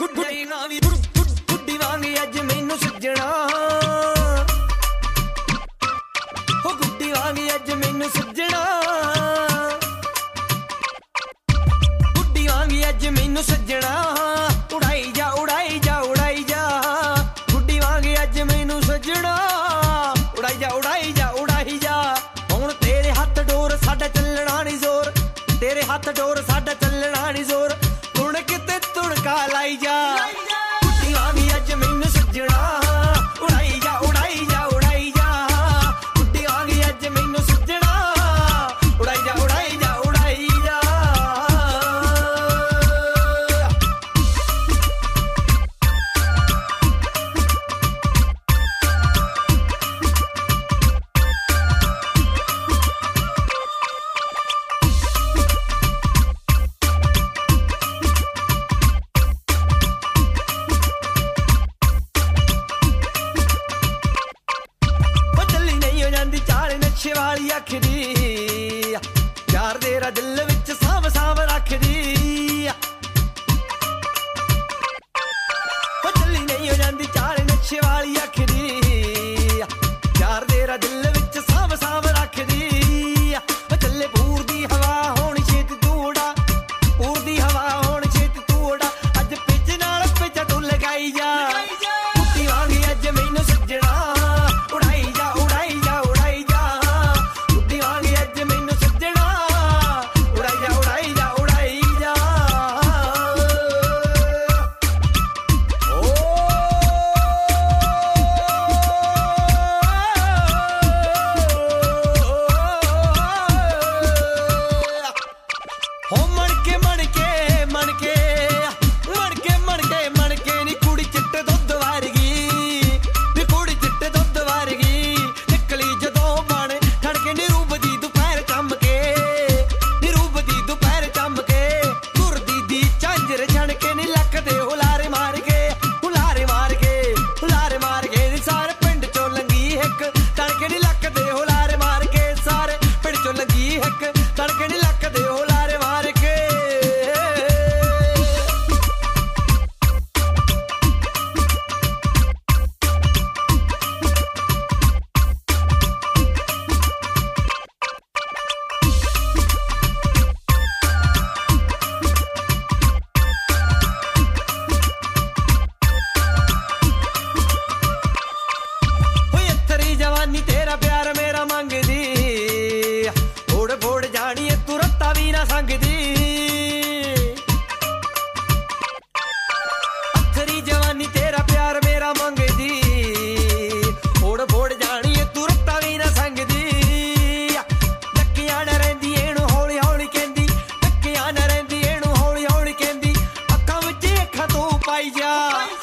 ਗੁੱਡੀ ਵਾਂਗ ਅੱਜ ਮੈਨੂੰ ਸੱਜਣਾ ਹੋ ਗੁੱਡੀ ਵਾਂਗ ਅੱਜ ਮੈਨੂੰ ਸੱਜਣਾ ਗੁੱਡੀ ਵਾਂਗ ਅੱਜ ਮੈਨੂੰ ਸੱਜਣਾ ਉਡਾਈ ਜਾ ਉਡਾਈ ਜਾ ਉਡਾਈ ਜਾ ਗੁੱਡੀ ਵਾਂਗ ਅੱਜ ਮੈਨੂੰ ਸੱਜਣਾ ਉਡਾਈ ਜਾ ਉਡਾਈ ਜਾ ਉਡਾਈ ਜਾ ਹੁਣ ਤੇਰੇ ਹੱਥ ਡੋਰ ਸਾਡਾ ਚੱਲਣਾ ਨੀ ਜ਼ੋਰ ਤੇਰੇ ਹੱਥ ਡੋਰ ਸਾਡਾ ਚੱਲਣਾ ਨੀ ਜ਼ੋਰ ਹੁਣ ਕਿਤੇ ਤੁੜਕਾ ਲਾਈ ਜਾ ਗੁੱਡੀ ਵਾਂਗ ਅੱਜ ਮੈਨੂੰ ਸੱਜਣਾ ਉਡਾਈ ਜਾ ਉਡਾਈ ਜਾ ਉਡਾਈ ਜਾ ਗੁੱਡੀ ਵਾਂਗ ਅੱਜ ਮੈਨੂੰ ਸੱਜਣਾ ਉਡਾਈ ਜਾ ਉਡਾਈ ਜਾ ਉਡਾਈ ਜਾ ਨਸ਼ੇ ਵਾਲੀ ਅੱਖ ਦੀ ਯਾਰ ਤੇਰਾ ਦਿਲ ਵਿੱਚ ਸਾਂਭ ਸਾਂਭ ਰੱਖਦੀ ਉਹ ਚੱਲੀ ਨਹੀਂ ਹੋ ਜਾਂਦੀ ਚਾਲ ਨਸ਼ੇ ਵਾਲੀ ਅੱਖ ਦੀ ਯਾਰ ਤੇਰਾ ਦਿਲ ਵਿੱਚ ਸਾਂਭ ਸਾਂਭ ਰੱਖਦੀ ਉਹ ਚੱਲੇ ਪੂਰ ਦੀ ਹਵਾ ਹੋਣੀ ਛੇਤੀ ਤੂੰ ਉਡਾ ਪੂਰ ਦੀ ਹਵਾ ਹੋਣੀ ਛੇਤੀ ਤੂੰ ਉਡਾ ਅੱਜ ਪਿੱਛ ਨਾਲ ਪਿੱਛਾ ਤੂੰ ਲਗਾਈ ਜਾ ਕੁੱਤੀ ਵਾਂਗ ਅੱਜ ਮੈਨੂੰ ਸੱਜਣਾ ਉਡਾਈ ਜਾ ਉਡਾਈ ਜਾ ਉਡਾਈ ਜਾ ਜਵਾਨੀ ਤੇਰਾ ਪਿਆਰ ਮੇਰਾ ਮੰਗਦੀ ਫੋੜ ਫੋੜ ਜਾਣੀਏ ਤੂੰ ਰੱਤਾ ਵੀ ਨਾ ਸੰਗਦੀ ਅੱਥਰੀ ਜਵਾਨੀ ਤੇਰਾ ਪਿਆਰ ਮੇਰਾ ਮੰਗਦੀ ਫੋੜ ਫੋੜ ਜਾਣੀਏ ਤੂੰ ਰੱਤਾ ਵੀ ਨਾ ਸੰਗਦੀ ਡੱਕੀਆਂ ਨਾ ਰਹਿੰਦੀ ਇਹਨੂੰ ਹੌਲੀ ਹੌਲੀ ਕਹਿੰਦੀ ਡੱਕੀਆਂ ਨਾ ਰਹਿੰਦੀ ਇਹਨੂੰ ਹੌਲੀ ਹੌਲੀ ਕਹਿੰਦੀ ਅੱਖਾਂ ਵਿੱਚ ਅੱਖਾਂ ਤੂੰ ਪਾਈ ਜਾ